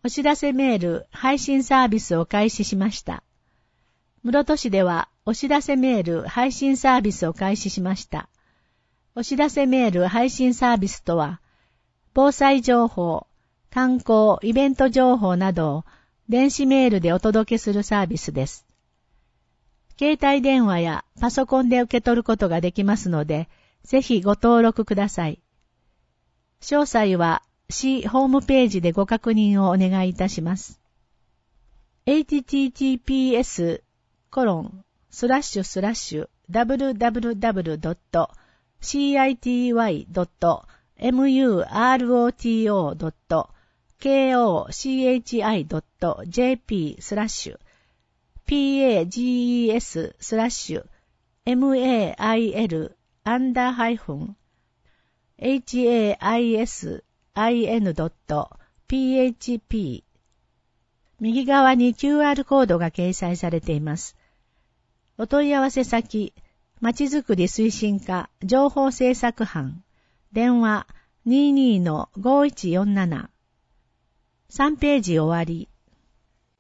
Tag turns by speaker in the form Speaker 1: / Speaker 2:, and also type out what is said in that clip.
Speaker 1: お知らせメール配信サービスを開始しました。室戸市ではお知らせメール配信サービスを開始しました。お知らせメール配信サービスとは、防災情報、観光、イベント情報などを電子メールでお届けするサービスです。携帯電話やパソコンで受け取ることができますので、ぜひご登録ください。詳細は市ホームページでご確認をお願いいたします。https://www.cityy.mail.php 右側に QR コードが掲載されています。お問い合わせ先、まちづくり推進課情報政策班、電話 22-5147。3ページ終わり。